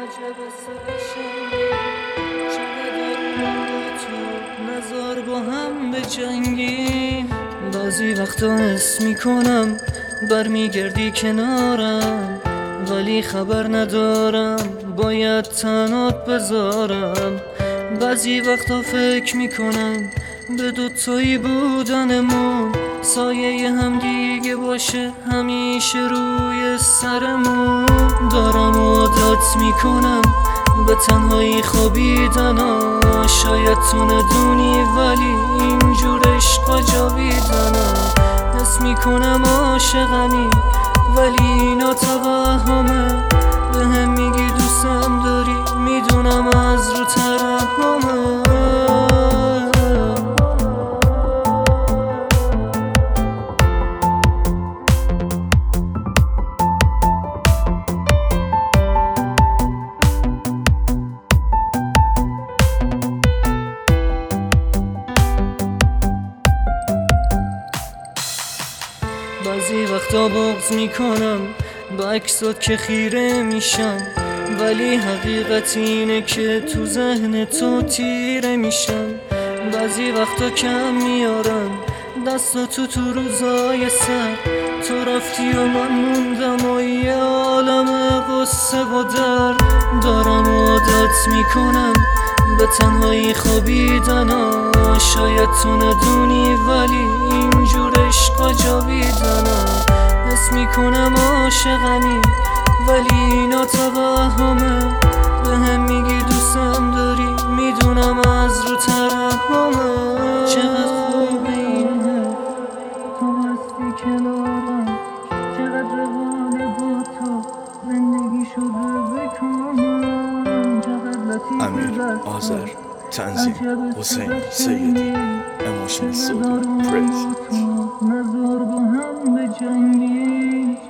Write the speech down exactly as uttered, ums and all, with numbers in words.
عجب سرشم چقدر من با تو نزار با هم به جنگیم. بعضی وقتا حس میکنم برمیگردی کنارم، ولی خبر ندارم باید تنات بذارم. بعضی وقتا فکر میکنم به دوتایی بودنمون سایه هم دیگه باشه همیشه روی سرمون. دارم عادت میکنم به تنهایی خوابیدنم، شاید تو ندونی ولی اینجور عشقا جاویدنم. حس میکنم عاشقمی ولی اینا توهمه، به هم میگی دوستم داری میدونم از رو ترحمه. بعضی وقتا بغض میکنم با عکسات که خیره میشم، ولی حقیقت اینه که تو ذهن تو تیره میشم. بعضی وقتا کم میارم دستاتو تو روزای سر، تو رفتی و من موندم و یه عالم غصه و درد. دارم عادت میکنم به تنهایی خوابیدنم، شاید تو ندونی ولی اینجور عشقا جاویدنم. حس میکنم عاشقمی ولی اینا توهمه، به هم میگی دوستم داری میدونم از رو ترحمه. چقدر خوبه این حس تو هستی کنارم، چقدر روانه با تو زندگی شده بکنم. چقدر لطیف امیر آذر تنظیم حسین سیدی Emotional Soul Praise. نزار با هم به جنگی.